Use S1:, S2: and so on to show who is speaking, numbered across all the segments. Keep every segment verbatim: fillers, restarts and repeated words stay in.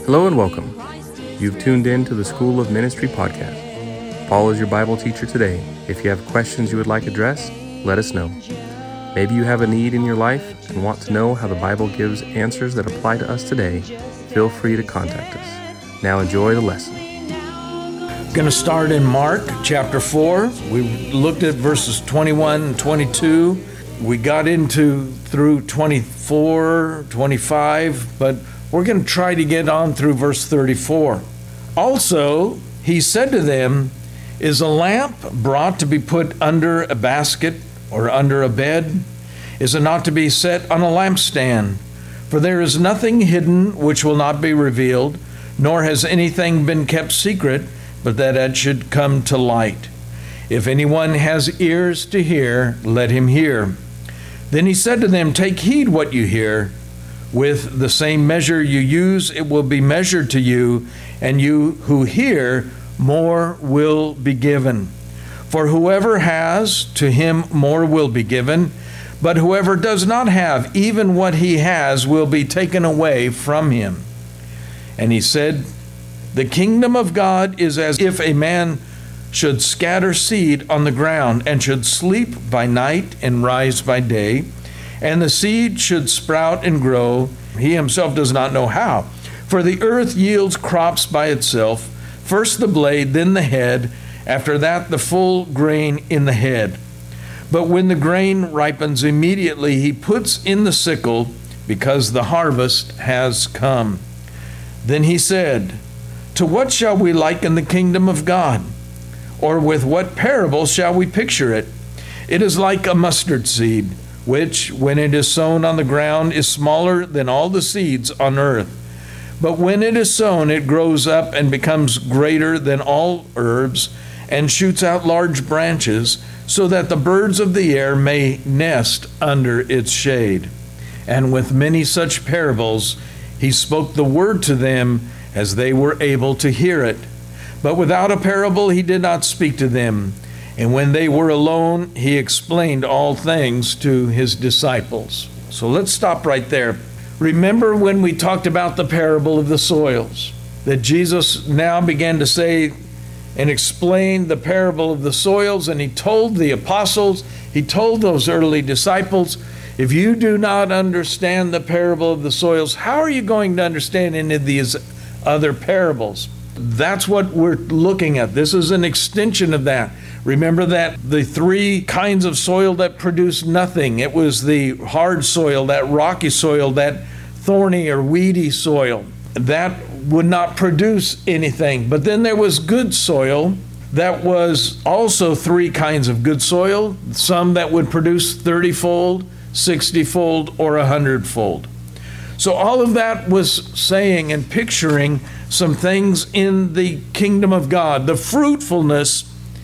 S1: Hello and welcome. You've tuned in to the School of Ministry podcast. Paul is your Bible teacher today. If you have questions you would like addressed, let us know. Maybe you have a need in your life and want to know how the Bible gives answers that apply to us today. Feel free to contact us. Now enjoy the lesson.
S2: Going to start in Mark chapter four. We looked at verses twenty-one and twenty-two. We got into through twenty-four, twenty-five, but we're going to try to get on through verse thirty-four. Also, he said to them, "Is a lamp brought to be put under a basket or under a bed? Is it not to be set on a lampstand? For there is nothing hidden which will not be revealed, nor has anything been kept secret, but that it should come to light. If anyone has ears to hear, let him hear." Then he said to them, "Take heed what you hear. With the same measure you use, it will be measured to you, and you who hear, more will be given. For whoever has, to him more will be given, but whoever does not have, even what he has will be taken away from him." And he said, "The kingdom of God is as if a man should scatter seed on the ground, and should sleep by night and rise by day, and the seed should sprout and grow, he himself does not know how. For the earth yields crops by itself, first the blade, then the head, after that the full grain in the head. But when the grain ripens, immediately he puts in the sickle, because the harvest has come." Then he said, "To what shall we liken the kingdom of God? Or with what parable shall we picture it? It is like a mustard seed, which, when it is sown on the ground, is smaller than all the seeds on earth. But when it is sown, it grows up and becomes greater than all herbs, and shoots out large branches, so that the birds of the air may nest under its shade." And with many such parables, he spoke the word to them as they were able to hear it. But without a parable he did not speak to them. And when they were alone, he explained all things to his disciples. So let's stop right there. Remember when we talked about the parable of the soils, that Jesus now began to say and explain the parable of the soils, and he told the apostles, he told those early disciples, if you do not understand the parable of the soils, how are you going to understand any of these other parables? That's what we're looking at. This is an extension of that. Remember that the three kinds of soil that produce nothing. It was the hard soil, that rocky soil, that thorny or weedy soil. That would not produce anything. But then there was good soil. That was also three kinds of good soil. Some that would produce thirty-fold, sixty-fold, or a hundred-fold. So all of that was saying and picturing some things in the kingdom of God, the fruitfulness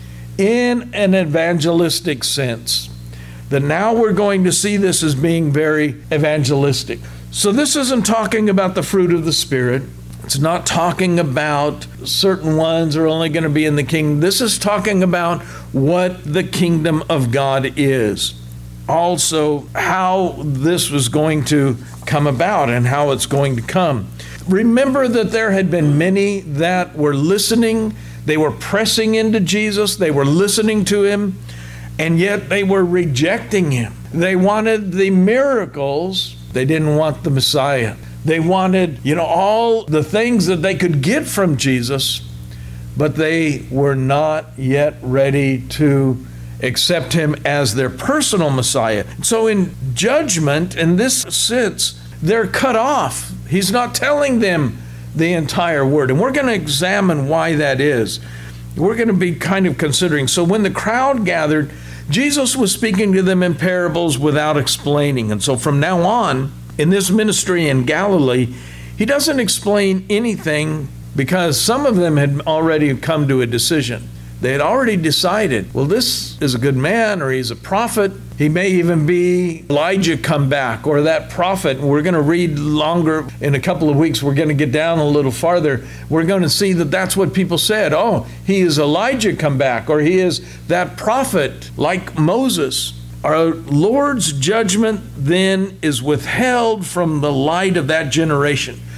S2: in an evangelistic sense. That now we're going to see this as being very evangelistic. So this isn't talking about the fruit of the Spirit. It's not talking about certain ones are only going to be in the kingdom. This is talking about what the kingdom of God is. Also, how this was going to come about and how it's going to come. Remember that there had been many that were listening. They were pressing into Jesus. They were listening to him, and yet they were rejecting him. They wanted the miracles. They didn't want the Messiah. They wanted, you know, all the things that they could get from Jesus, but they were not yet ready to accept him as their personal Messiah. So in judgment, in this sense, they're cut off. He's not telling them the entire word. And we're going to examine why that is. We're going to be kind of considering. So when the crowd gathered, Jesus was speaking to them in parables without explaining. And so from now on, in this ministry in Galilee, he doesn't explain anything, because some of them had already come to a decision. They had already decided, well, this is a good man, or he's a prophet. He may even be Elijah come back, or that prophet. We're going to read longer in a couple of weeks. We're going to get down a little farther. We're going to see that that's what people said. Oh, he is Elijah come back, or he is that prophet like Moses. Our Lord's judgment then is withheld from the light of that generation.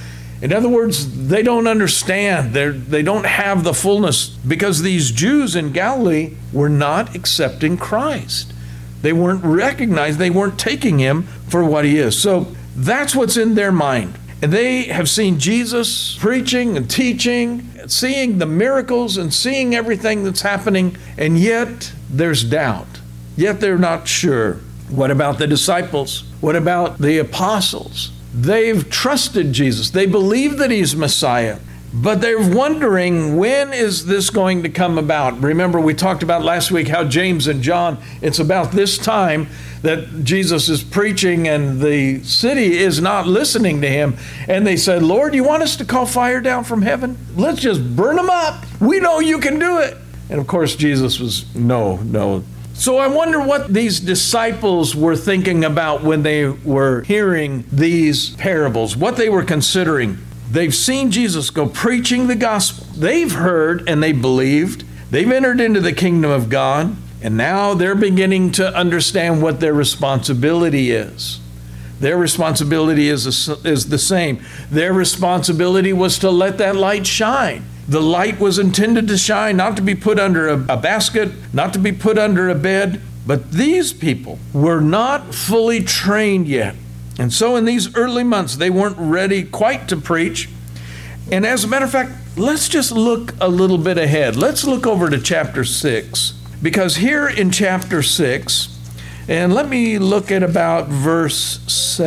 S2: In other words, they don't understand. They're, they don't have the fullness because these Jews in Galilee were not accepting Christ. They weren't recognized. They weren't taking him for what he is. So that's what's in their mind. And they have seen Jesus preaching and teaching, seeing the miracles and seeing everything that's happening, and yet there's doubt. Yet they're not sure. What about the disciples? What about the apostles? They've trusted Jesus. They believe that he's Messiah, but they're wondering, when is this going to come about? Remember, we talked about last week how James and John, it's about this time that Jesus is preaching and the city is not listening to him. And they said, Lord, you want us to call fire down from heaven? Let's just burn them up. We know you can do it. And of course, Jesus was, no, no. So I wonder what these disciples were thinking about when they were hearing these parables, what they were considering. They've seen Jesus go preaching the gospel. They've heard and they believed. They've entered into the kingdom of God, and now they're beginning to understand what their responsibility is. Their responsibility is, is the same. Their responsibility was to let that light shine. The light was intended to shine, not to be put under a, a basket, not to be put under a bed. But these people were not fully trained yet. And so in these early months, they weren't ready quite to preach. And as a matter of fact, let's just look a little bit ahead. Let's look over to chapter six. Because here in chapter six, and let me look at about verse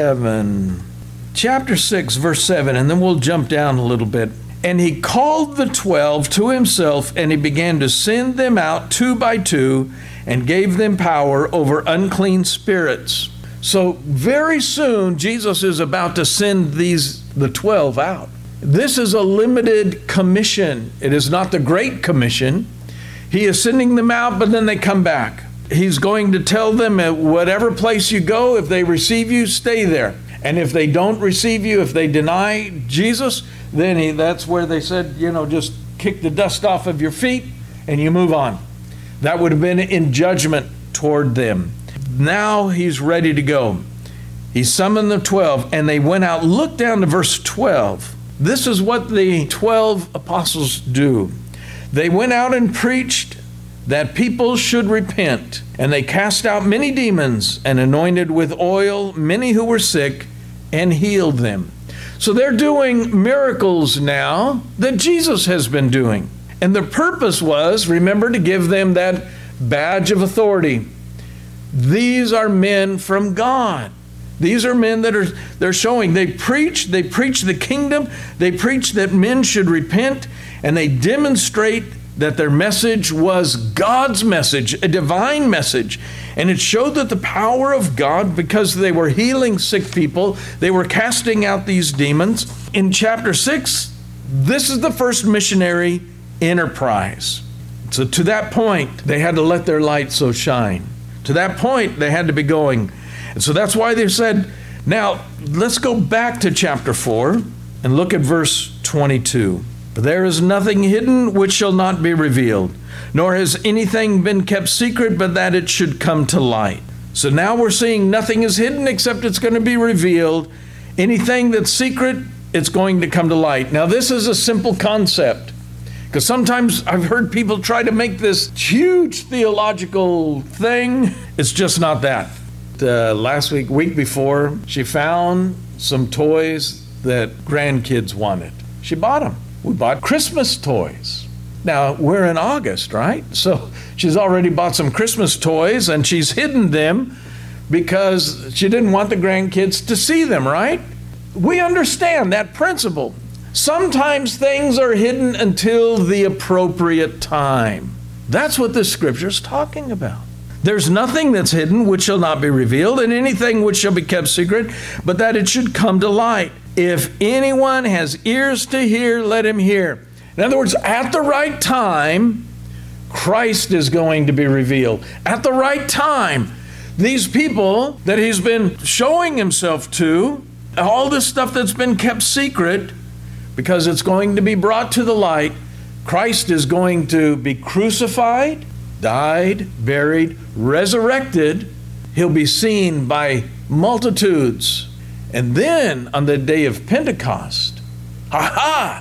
S2: seven. Chapter six, verse seven, and then we'll jump down a little bit. And he called the twelve to himself, and he began to send them out two by two, and gave them power over unclean spirits. So very soon, Jesus is about to send these, the twelve out. This is a limited commission. It is not the Great Commission. He is sending them out, but then they come back. He's going to tell them at whatever place you go, if they receive you, stay there. And if they don't receive you, if they deny Jesus, then he, that's where they said, you know, just kick the dust off of your feet and you move on. That would have been in judgment toward them. Now he's ready to go. He summoned the twelve, and they went out. Look down to verse twelve. This is what the twelve apostles do. They went out and preached that people should repent, and they cast out many demons and anointed with oil many who were sick and healed them. So they're doing miracles now that Jesus has been doing. And the purpose was, remember, to give them that badge of authority. These are men from God. These are men that are they're showing. They preach, they preach the kingdom. They preach that men should repent, and they demonstrate that their message was God's message, a divine message. And it showed that the power of God, because they were healing sick people, they were casting out these demons. In chapter six, this is the first missionary enterprise. So to that point, they had to let their light so shine. To that point, they had to be going. And so that's why they said, now let's go back to chapter four and look at verse twenty-two. For there is nothing hidden which shall not be revealed, nor has anything been kept secret, but that it should come to light. So now we're seeing nothing is hidden except it's going to be revealed. Anything that's secret, it's going to come to light. Now this is a simple concept, because sometimes I've heard people try to make this huge theological thing. It's just not that. Uh, last week, week before, she found some toys that grandkids wanted. She bought them. We bought Christmas toys. Now, we're in August, right? So she's already bought some Christmas toys, and she's hidden them because she didn't want the grandkids to see them, right? We understand that principle. Sometimes things are hidden until the appropriate time. That's what this scripture is talking about. There's nothing that's hidden which shall not be revealed, and anything which shall be kept secret, but that it should come to light. If anyone has ears to hear, let him hear. In other words, at the right time, Christ is going to be revealed. At the right time, these people that he's been showing himself to, all this stuff that's been kept secret, because it's going to be brought to the light, Christ is going to be crucified, died, buried, resurrected. He'll be seen by multitudes. And then on the day of Pentecost, Aha!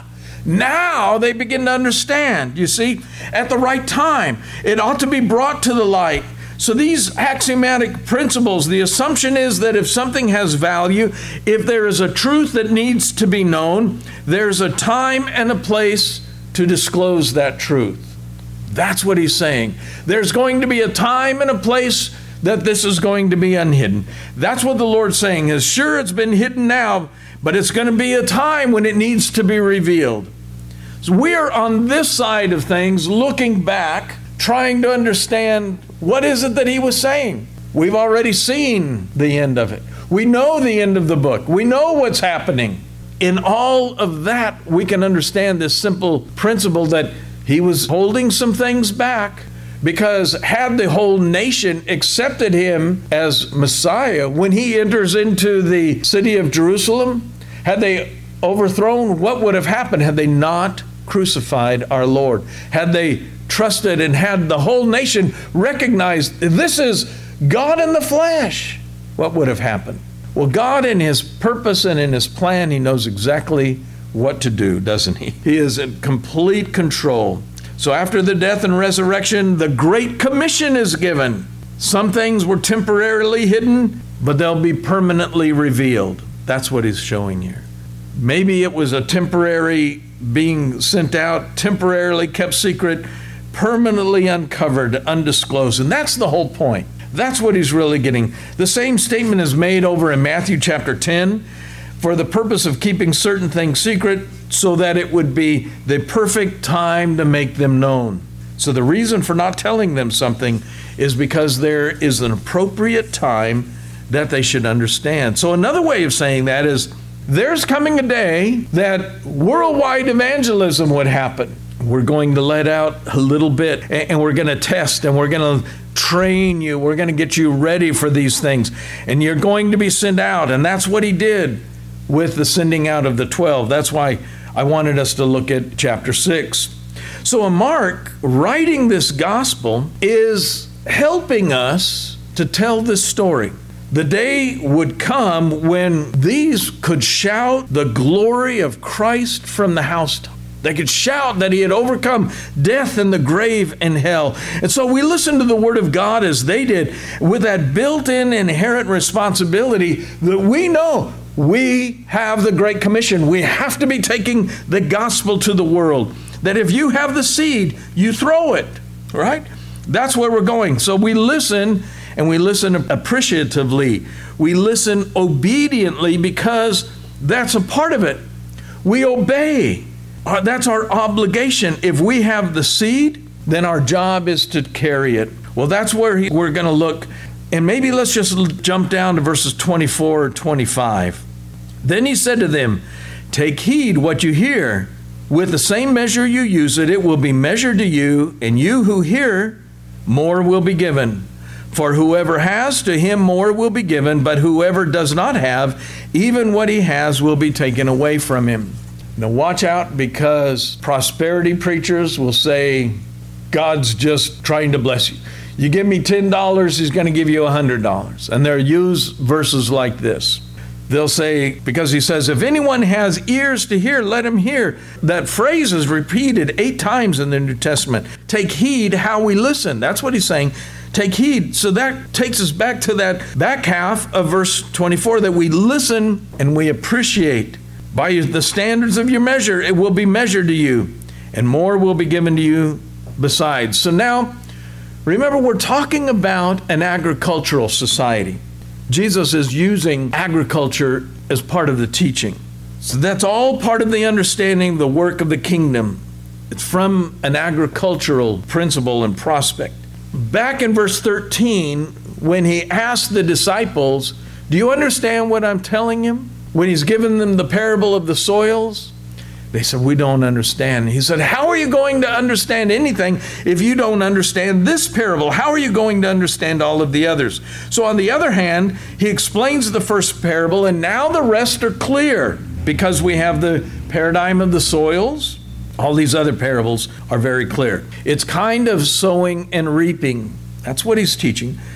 S2: Now they begin to understand, you see, at the right time. It ought to be brought to the light. So these axiomatic principles, the assumption is that if something has value, if there is a truth that needs to be known, there's a time and a place to disclose that truth. That's what he's saying. There's going to be a time and a place that this is going to be unhidden. That's what the Lord's saying is, sure, it's been hidden now, but it's going to be a time when it needs to be revealed. So we are on this side of things, looking back, trying to understand what is it that he was saying. We've already seen the end of it. We know the end of the book. We know what's happening. In all of that, we can understand this simple principle that he was holding some things back, because had the whole nation accepted him as Messiah, when he enters into the city of Jerusalem, had they overthrown, what would have happened had they not crucified our Lord? Had they trusted and had the whole nation recognize this is God in the flesh, what would have happened? Well, God in his purpose and in his plan, he knows exactly what to do, doesn't he? He is in complete control. So after the death and resurrection, the Great Commission is given. Some things were temporarily hidden, but they'll be permanently revealed. That's what he's showing here. Maybe it was a temporary being sent out, temporarily kept secret, permanently uncovered, undisclosed. And that's the whole point. That's what he's really getting. The same statement is made over in Matthew chapter ten, for the purpose of keeping certain things secret, so that it would be the perfect time to make them known. So the reason for not telling them something is because there is an appropriate time that they should understand. So another way of saying that is, there's coming a day that worldwide evangelism would happen. We're going to let out a little bit, and we're going to test, and we're going to train you. We're going to get you ready for these things, and you're going to be sent out. And that's what he did with the sending out of the twelve. That's why I wanted us to look at chapter six. So Mark, writing this gospel, is helping us to tell this story. The day would come when these could shout the glory of Christ from the housetop. They could shout that he had overcome death and the grave and hell. And so we listen to the word of God as they did, with that built-in inherent responsibility that we know we have the Great Commission. We have to be taking the gospel to the world. That if you have the seed, you throw it, right? That's where we're going. So we listen, and we listen appreciatively. We listen obediently, because that's a part of it. We obey. That's our obligation. If we have the seed, then our job is to carry it. Well, that's where he, we're going to look. And maybe let's just jump down to verses twenty-four or twenty-five. Then he said to them, "Take heed what you hear. With the same measure you use it, it will be measured to you, and you who hear, more will be given. For whoever has, to him more will be given, but whoever does not have, even what he has will be taken away from him." Now watch out, because prosperity preachers will say, God's just trying to bless you. You give me ten dollars, he's going to give you one hundred dollars. And they'll use verses like this. They'll say, because he says, if anyone has ears to hear, let him hear. That phrase is repeated eight times in the New Testament. Take heed how we listen. That's what he's saying. Take heed. So that takes us back to that back half of verse twenty-four, that we listen and we appreciate. By the standards of your measure, it will be measured to you, and more will be given to you besides. So now, remember, we're talking about an agricultural society. Jesus is using agriculture as part of the teaching. So that's all part of the understanding, the work of the kingdom. It's from an agricultural principle and prospect. Back in verse thirteen, when he asked the disciples, do you understand what I'm telling him? When he's given them the parable of the soils, they said, we don't understand. He said, how are you going to understand anything if you don't understand this parable? How are you going to understand all of the others? So on the other hand, he explains the first parable, and now the rest are clear, because we have the paradigm of the soils. All these other parables are very clear. It's kind of sowing and reaping. That's what he's teaching.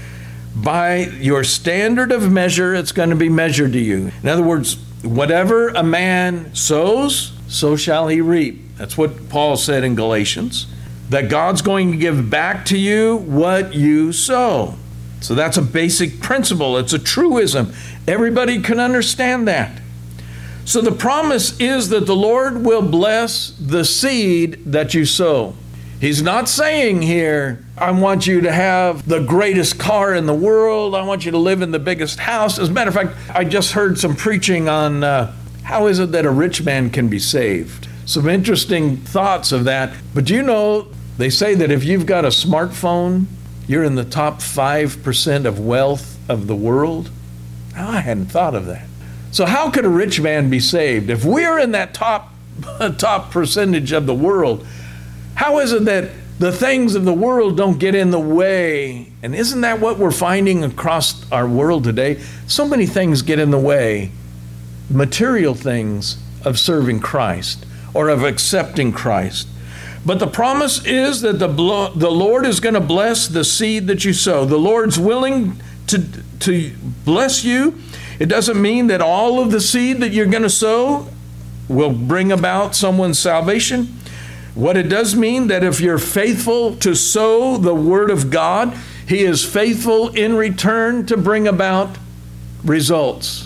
S2: By your standard of measure, it's going to be measured to you. In other words, whatever a man sows, so shall he reap. That's what Paul said in Galatians, that God's going to give back to you what you sow. So that's a basic principle. It's a truism. Everybody can understand that. So the promise is that the Lord will bless the seed that you sow. He's not saying here, I want you to have the greatest car in the world. I want you to live in the biggest house. As a matter of fact, I just heard some preaching on uh, how is it that a rich man can be saved. Some interesting thoughts of that. But you know, they say that if you've got a smartphone, you're in the top five percent of wealth of the world. Oh, I hadn't thought of that. So how could a rich man be saved? If we're in that top, top percentage of the world, how is it that the things of the world don't get in the way? And isn't that what we're finding across our world today? So many things get in the way, material things of serving Christ or of accepting Christ. But the promise is that the, the Lord is going to bless the seed that you sow. The Lord's willing to, to bless you. It doesn't mean that all of the seed that you're going to sow will bring about someone's salvation. What it does mean that if you're faithful to sow the word of God, He is faithful in return to bring about results.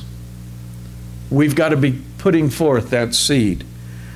S2: We've got to be putting forth that seed.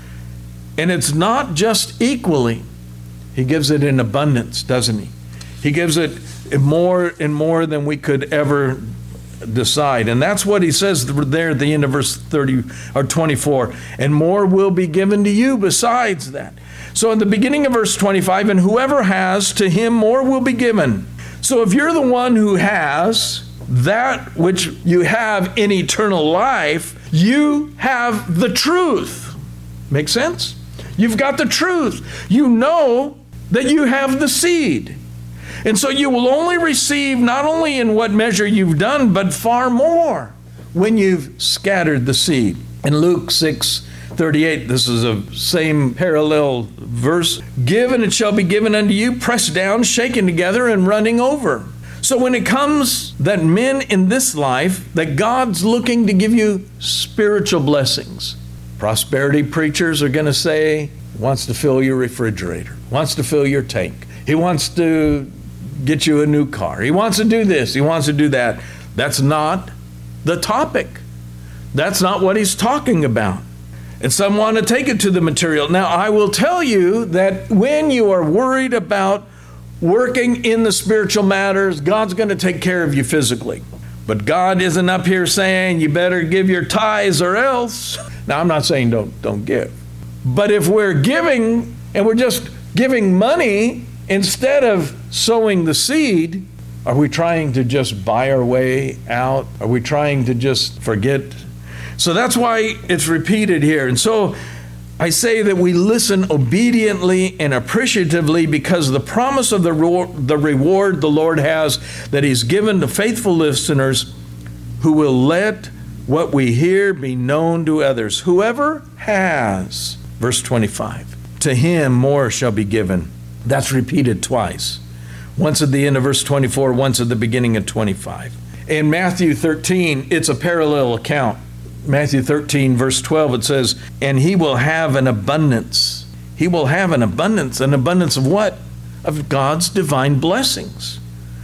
S2: And it's not just equally. He gives it in abundance, doesn't He? He gives it more and more than we could ever decide. And that's what He says there at the end of verse thirty or twenty-four. And more will be given to you besides that. So in the beginning of verse twenty-five, and whoever has, to him more will be given. So if you're the one who has that which you have in eternal life, you have the truth. Make sense? You've got the truth. You know that you have the seed. And so you will only receive not only in what measure you've done, but far more when you've scattered the seed. In Luke six thirty-eight, this is a same parallel verse. Give and it shall be given unto you, pressed down, shaken together, and running over. So when it comes that men in this life, that God's looking to give you spiritual blessings. Prosperity preachers are going to say, he wants to fill your refrigerator, wants to fill your tank. He wants to get you a new car. He wants to do this. He wants to do that. That's not the topic. That's not what he's talking about. And some want to take it to the material. Now, I will tell you that when you are worried about working in the spiritual matters, God's going to take care of you physically. But God isn't up here saying you better give your tithes or else. Now, I'm not saying don't, don't give. But if we're giving and we're just giving money instead of sowing the seed, are we trying to just buy our way out? Are we trying to just forget? So that's why it's repeated here. And so I say that we listen obediently and appreciatively because the promise of the, ro- the reward the Lord has that He's given to faithful listeners who will let what we hear be known to others. Whoever has, verse twenty-five, to him more shall be given. That's repeated twice. Once at the end of verse twenty-four, once at the beginning of twenty-five. In Matthew thirteen, it's a parallel account. Matthew thirteen, verse twelve, it says, and he will have an abundance. He will have an abundance. An abundance of what? Of God's divine blessings.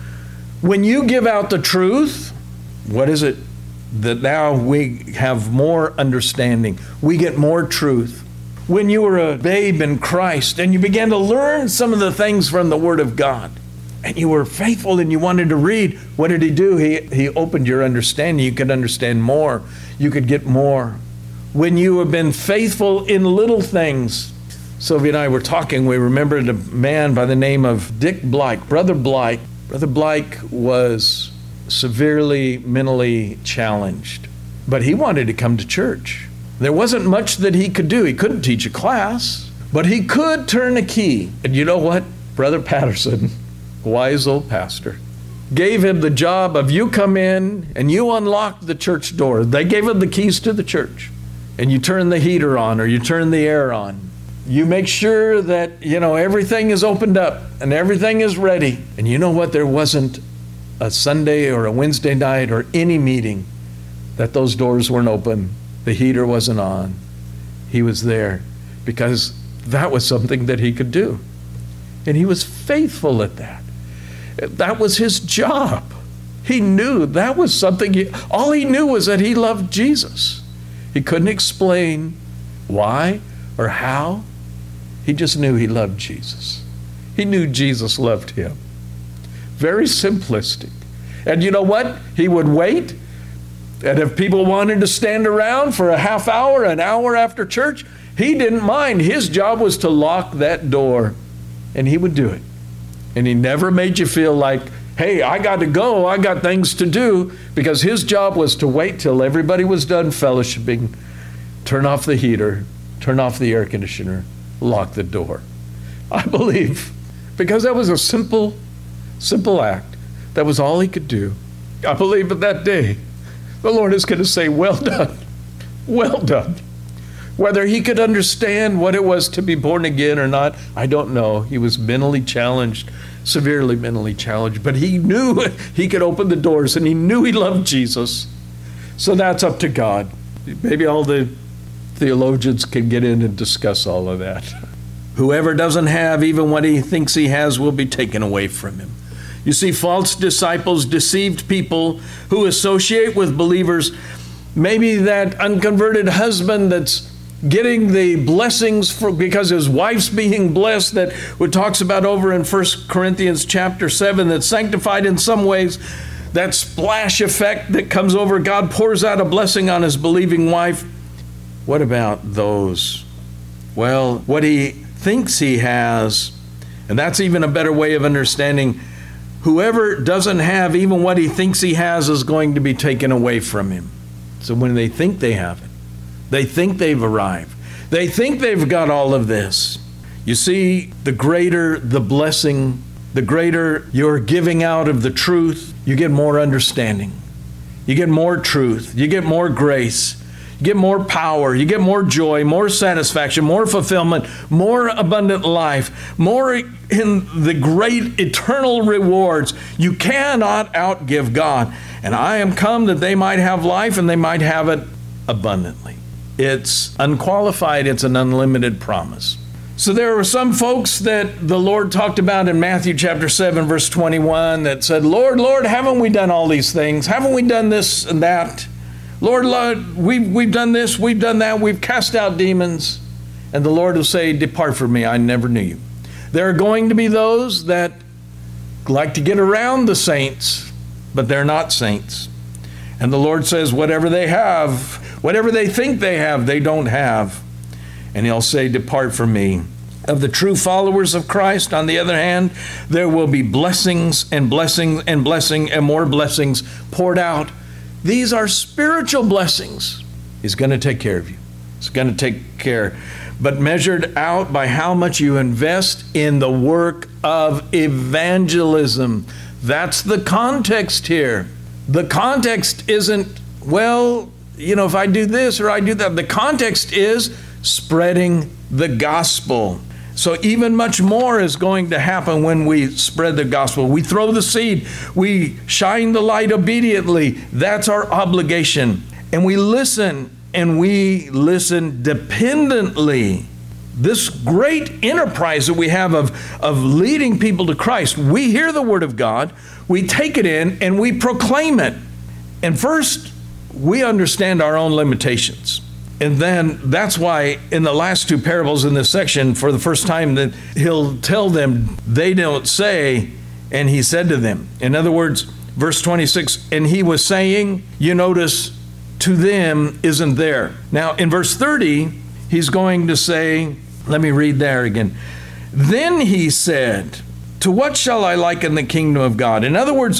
S2: When you give out the truth, what is it? That now we have more understanding. We get more truth. When you were a babe in Christ and you began to learn some of the things from the Word of God, and you were faithful and you wanted to read, what did He do? He, he opened your understanding. You could understand more. You could get more. When you have been faithful in little things, Sylvia and I were talking, we remembered a man by the name of Dick Blike, Brother Blike. Brother Blike was severely mentally challenged, but he wanted to come to church. There wasn't much that he could do. He couldn't teach a class, but he could turn a key. And you know what? Brother Patterson, wise old pastor, gave him the job of you come in and you unlock the church door. They gave him the keys to the church. And you turn the heater on or you turn the air on. You make sure that, you know, everything is opened up and everything is ready. And you know what? There wasn't a Sunday or a Wednesday night or any meeting that those doors weren't open, the heater wasn't on. He was there because that was something that he could do. And he was faithful at that. That was his job. He knew that was something, he, all he knew was that he loved Jesus. He couldn't explain why or how. He just knew he loved Jesus. He knew Jesus loved him. Very simplistic. And you know what? He would wait. And if people wanted to stand around for a half hour, an hour after church, he didn't mind. His job was to lock that door. And he would do it. And he never made you feel like, hey, I got to go, I got things to do, because his job was to wait till everybody was done fellowshipping, turn off the heater, turn off the air conditioner, lock the door. I believe, because that was a simple, simple act. That was all he could do. I believe that that day, the Lord is going to say, well done, well done. Whether he could understand what it was to be born again or not, I don't know. He was mentally challenged, severely mentally challenged, but he knew he could open the doors, and he knew he loved Jesus. So that's up to God. Maybe all the theologians can get in and discuss all of that. Whoever doesn't have even what he thinks he has will be taken away from him. You see, false disciples, deceived people who associate with believers, maybe that unconverted husband that's getting the blessings for, because his wife's being blessed, that it talks about over in First Corinthians chapter seven, that's sanctified in some ways, that splash effect that comes over, God pours out a blessing on his believing wife. What about those? Well, what he thinks he has, and that's even a better way of understanding, whoever doesn't have even what he thinks he has is going to be taken away from him. So when they think they have it, they think they've arrived, they think they've got all of this. You see, the greater the blessing, the greater your giving out of the truth, you get more understanding. You get more truth. You get more grace. You get more power. You get more joy, more satisfaction, more fulfillment, more abundant life, more in the great eternal rewards. You cannot outgive God. And I am come that they might have life and they might have it abundantly. It's unqualified. It's an unlimited promise. So there were some folks that the Lord talked about in Matthew chapter seven, verse twenty-one, that said, Lord, Lord, haven't we done all these things? Haven't we done this and that? Lord, Lord, we've, we've done this, we've done that, we've cast out demons. And the Lord will say, depart from me, I never knew you. There are going to be those that like to get around the saints, but they're not saints. And the Lord says, whatever they have, whatever they think they have, they don't have. And he'll say, depart from me. Of the true followers of Christ, on the other hand, there will be blessings and blessings and blessing and more blessings poured out. These are spiritual blessings. He's going to take care of you. He's going to take care. But measured out by how much you invest in the work of evangelism. That's the context here. The context isn't, well, you know, if I do this or I do that. The context is spreading the gospel. So even much more is going to happen when we spread the gospel. We throw the seed. We shine the light obediently. That's our obligation. And we listen, and we listen dependently. This great enterprise that we have of, of leading people to Christ, we hear the word of God, we take it in, and we proclaim it. And first, we understand our own limitations. And then that's why in the last two parables in this section, for the first time, that he'll tell them, they don't say, and he said to them. In other words, verse twenty-six, and he was saying, you notice, to them isn't there. Now in verse thirty, he's going to say, let me read there again. Then he said, to what shall I liken the kingdom of God? In other words,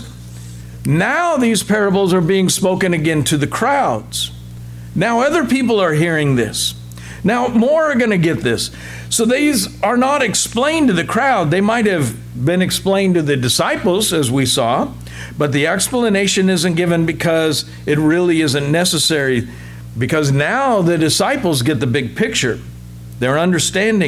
S2: now these parables are being spoken again to the crowds. Now other people are hearing this. Now more are going to get this. So these are not explained to the crowd. They might have been explained to the disciples, as we saw, but the explanation isn't given because it really isn't necessary, because now the disciples get the big picture. They're understanding.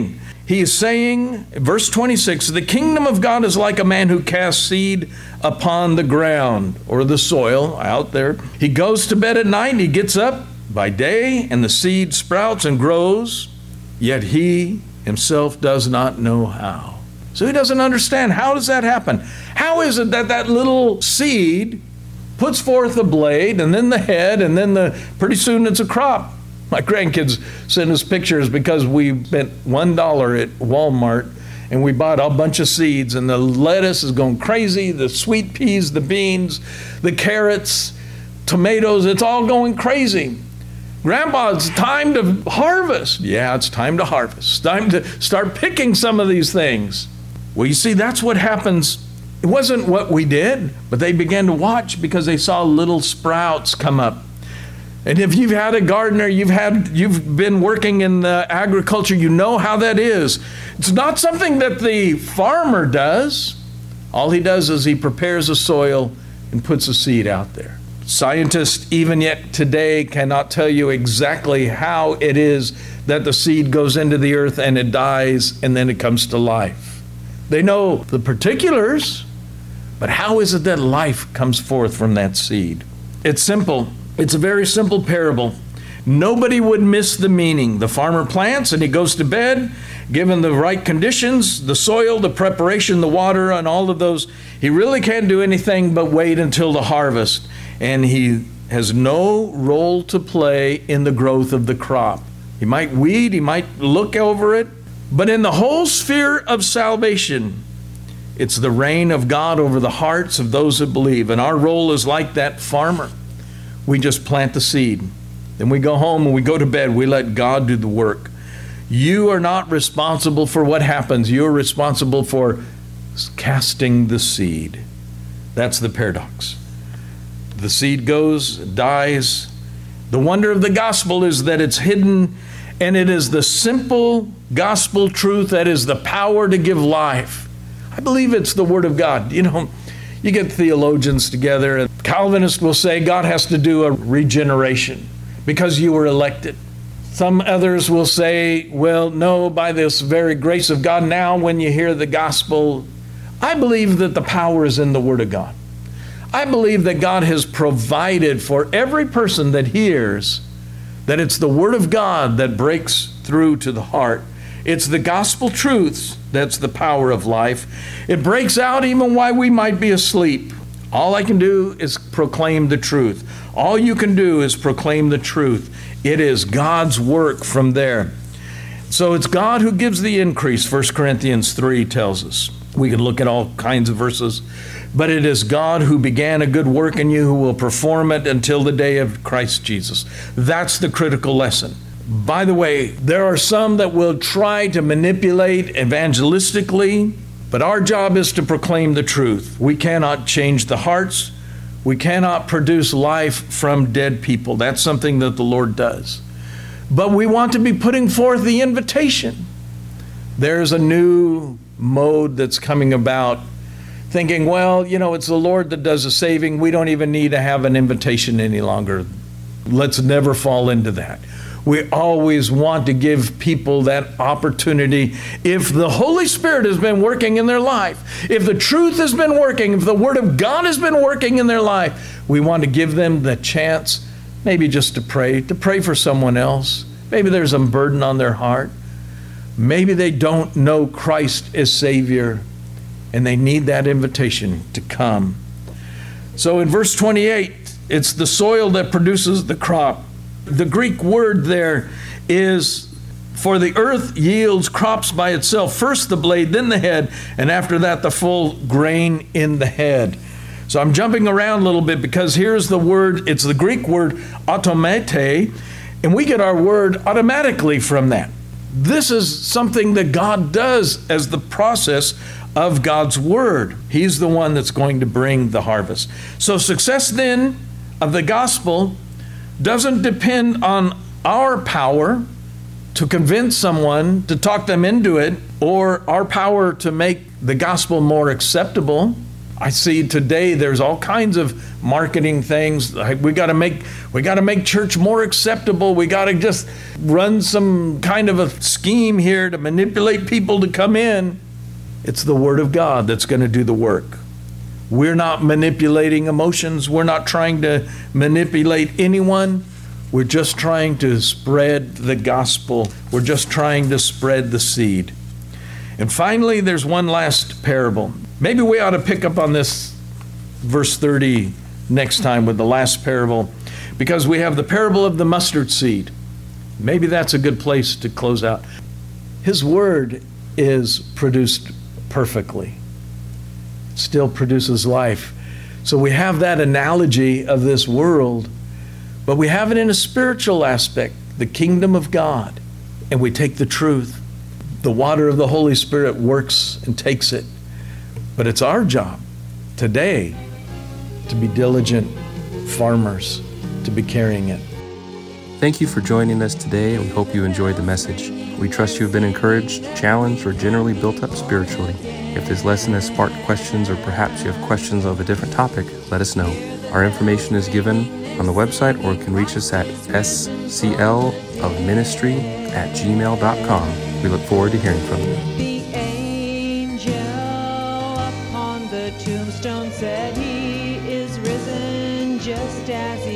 S2: He is saying, verse twenty-six, the kingdom of God is like a man who casts seed upon the ground or the soil out there. He goes to bed at night and he gets up by day and the seed sprouts and grows, yet he himself does not know how. So he doesn't understand. How does that happen? How is it that that little seed puts forth a blade and then the head and then the pretty soon it's a crop? My grandkids send us pictures because we spent one dollar at Walmart and we bought a bunch of seeds, and the lettuce is going crazy, the sweet peas, the beans, the carrots, tomatoes, it's all going crazy. Grandpa, it's time to harvest. Yeah, it's time to harvest. It's time to start picking some of these things. Well, you see, that's what happens. It wasn't what we did, but they began to watch because they saw little sprouts come up. And if you've had a gardener, you've had, you've been working in the agriculture, you know how that is. It's not something that the farmer does. All he does is he prepares the soil and puts a seed out there. Scientists, even yet today, cannot tell you exactly how it is that the seed goes into the earth and it dies and then it comes to life. They know the particulars, but how is it that life comes forth from that seed? It's simple. It's a very simple parable. Nobody would miss the meaning. The farmer plants and he goes to bed, given the right conditions, the soil, the preparation, the water, and all of those. He really can't do anything but wait until the harvest. And he has no role to play in the growth of the crop. He might weed, he might look over it, but in the whole sphere of salvation, it's the reign of God over the hearts of those that believe. And our role is like that farmer. We just plant the seed. Then we go home and we go to bed. We let God do the work. You are not responsible for what happens. You're responsible for casting the seed. That's the paradox. The seed goes, dies. The wonder of the gospel is that it's hidden, and it is the simple gospel truth that is the power to give life. I believe it's the Word of God. You know, you get theologians together, and Calvinists will say God has to do a regeneration because you were elected. Some others will say, well, no, by this very grace of God, now when you hear the gospel, I believe that the power is in the Word of God. I believe that God has provided for every person that hears that it's the Word of God that breaks through to the heart. It's the gospel truths that's the power of life. It breaks out even while we might be asleep. All I can do is proclaim the truth. All you can do is proclaim the truth. It is God's work from there. So it's God who gives the increase, First Corinthians three tells us. We can look at all kinds of verses. But it is God who began a good work in you who will perform it until the day of Christ Jesus. That's the critical lesson. By the way, there are some that will try to manipulate evangelistically, but our job is to proclaim the truth. We cannot change the hearts. We cannot produce life from dead people. That's something that the Lord does. But we want to be putting forth the invitation. There's a new mode that's coming about, thinking, well, you know, it's the Lord that does the saving. We don't even need to have an invitation any longer. Let's never fall into that. We always want to give people that opportunity. If the Holy Spirit has been working in their life, if the truth has been working, if the Word of God has been working in their life, we want to give them the chance, maybe just to pray, to pray for someone else. Maybe there's a burden on their heart. Maybe they don't know Christ as Savior, and they need that invitation to come. So in verse twenty-eight, it's the soil that produces the crop. The Greek word there is, for the earth yields crops by itself, first the blade, then the head, and after that the full grain in the head. So I'm jumping around a little bit because here's the word, it's the Greek word automate, and we get our word automatically from that. This is something that God does as the process of God's word. He's the one that's going to bring the harvest. So success then of the gospel doesn't depend on our power to convince someone, to talk them into it, or our power to make the gospel more acceptable. I see today there's all kinds of marketing things. Like, we got to make we got to make church more acceptable. We got to just run some kind of a scheme here to manipulate people to come in. It's the Word of God that's going to do the work. We're not manipulating emotions. We're not trying to manipulate anyone. We're just trying to spread the gospel. We're just trying to spread the seed. And finally, there's one last parable. Maybe we ought to pick up on this verse thirty next time with the last parable, because we have the parable of the mustard seed. Maybe that's a good place to close out. His word is produced perfectly. It still produces life. So we have that analogy of this world, but we have it in a spiritual aspect, the kingdom of God. And we take the truth. The water of the Holy Spirit works and takes it. But it's our job today to be diligent farmers, to be carrying it.
S1: Thank you for joining us today, and we hope you enjoyed the message. We trust you have been encouraged, challenged, or generally built up spiritually. If this lesson has sparked questions, or perhaps you have questions of a different topic, let us know. Our information is given on the website, or you can reach us at s c l of ministry at gmail dot com. We look forward to hearing from you.
S3: The angel upon the tombstone said, He is risen just as